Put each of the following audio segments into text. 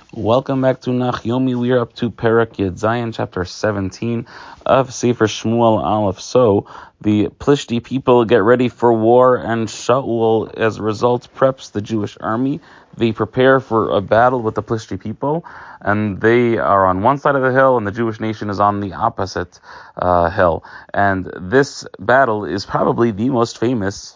Welcome back to Nach Yomi. We are up to Perek Yud Zayin, chapter 17 of Sefer Shmuel Aleph. So, the Plishti people get ready for war, and Shaul, as a result, preps the Jewish army. They prepare for a battle with the Plishti people, and they are on one side of the hill, and the Jewish nation is on the opposite hill. And this battle is probably the most famous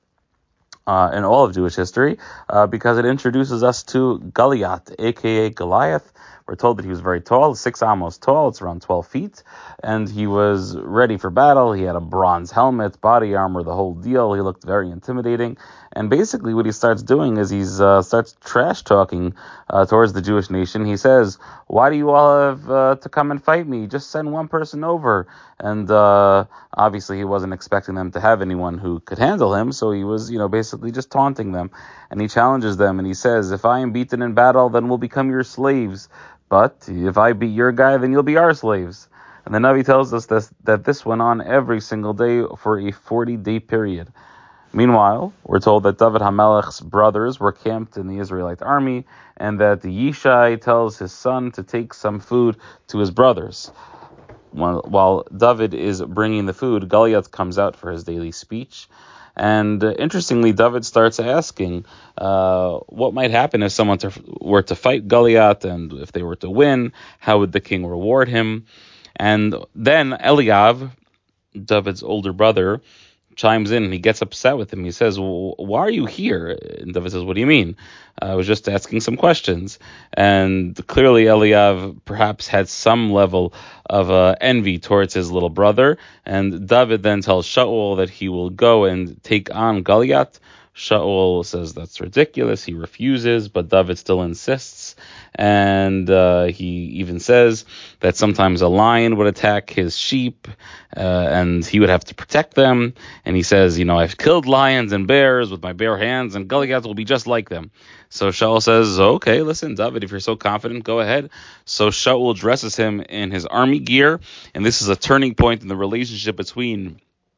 in all of Jewish history, because it introduces us to Goliath, aka Goliath. We're told that he was very tall, 6 amos tall, it's around 12 feet, and he was ready for battle. He had a bronze helmet, body armor, the whole deal. He looked very intimidating. And basically what he starts doing is he starts trash talking towards the Jewish nation. He says, "Why do you all have to come and fight me? Just send one person over." And obviously he wasn't expecting them to have anyone who could handle him, so he was, basically just taunting them. And he challenges them, and he says, "If I am beaten in battle, then we'll become your slaves. But if I beat your guy, then you'll be our slaves." And the Navi tells us that this went on every single day for a 40-day period. Meanwhile, we're told that David HaMelech's brothers were camped in the Israelite army, and that Yishai tells his son to take some food to his brothers. While David is bringing the food, Goliath comes out for his daily speech. And interestingly, David starts asking what might happen if someone were to fight Goliath, and if they were to win, how would the king reward him? And then Eliav, David's older brother, chimes in and he gets upset with him. He says, "Why are you here?" And David says, "What do you mean? I was just asking some questions." And clearly Eliav perhaps had some level of envy towards his little brother. And David then tells Shaul that he will go and take on Goliath. Shaul says that's ridiculous. He refuses, but David still insists. And he even says that sometimes a lion would attack his sheep, and he would have to protect them. And he says, "I've killed lions and bears with my bare hands, and Goliath will be just like them." So Shaul says, "Okay, listen, David, if you're so confident, go ahead." So Shaul dresses him in his army gear, and this is a turning point in the relationship between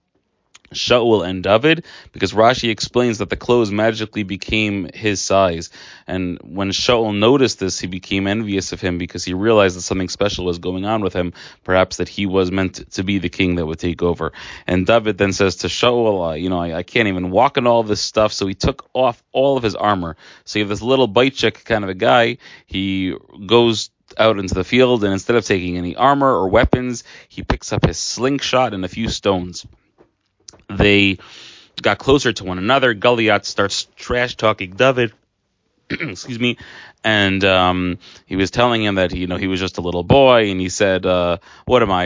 Shaul and David, because Rashi explains that the clothes magically became his size. And when Shaul noticed this, he became envious of him, because he realized that something special was going on with him, perhaps that he was meant to be the king that would take over. And David then says to Shaul, I can't even walk in all this stuff. So he took off all of his armor. So you have this little baitchik kind of a guy. He goes out into the field, and instead of taking any armor or weapons, he picks up his slingshot and a few stones. They got closer to one another. Goliath starts trash talking David. Excuse me. And he was telling him that he was just a little boy, and he said, "What am I,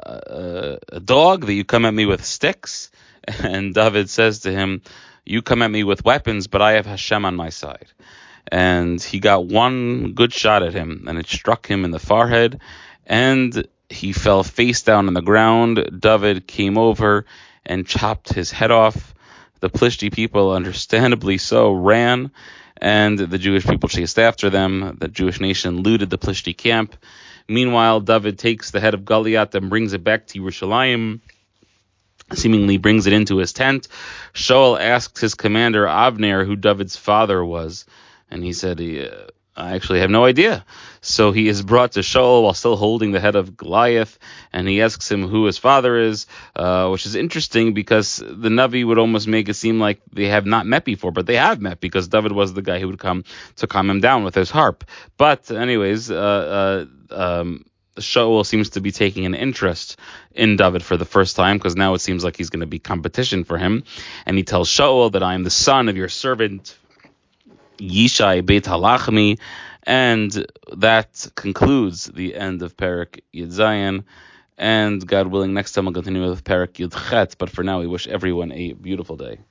a dog that you come at me with sticks?" And David says to him, "You come at me with weapons, but I have Hashem on my side." And he got one good shot at him, and it struck him in the forehead, and he fell face down on the ground. David came over and chopped his head off. The Plishti people, understandably so, ran, and the Jewish people chased after them. The Jewish nation looted the Plishti camp. Meanwhile, David takes the head of Goliath and brings it back to Yerushalayim, seemingly brings it into his tent. Shaul asks his commander, Avner, who David's father was, and he said, "I actually have no idea." So he is brought to Shaul while still holding the head of Goliath, and he asks him who his father is, which is interesting, because the Navi would almost make it seem like they have not met before, but they have met, because David was the guy who would come to calm him down with his harp. But anyways, Shaul seems to be taking an interest in David for the first time, because now it seems like he's going to be competition for him. And he tells Shaul that I am the son of your servant Yishai Beit Halachmi. And that concludes the end of Perek Yud Zayin. And God willing, next time we'll continue with Perek Yud Chet. But for now, we wish everyone a beautiful day.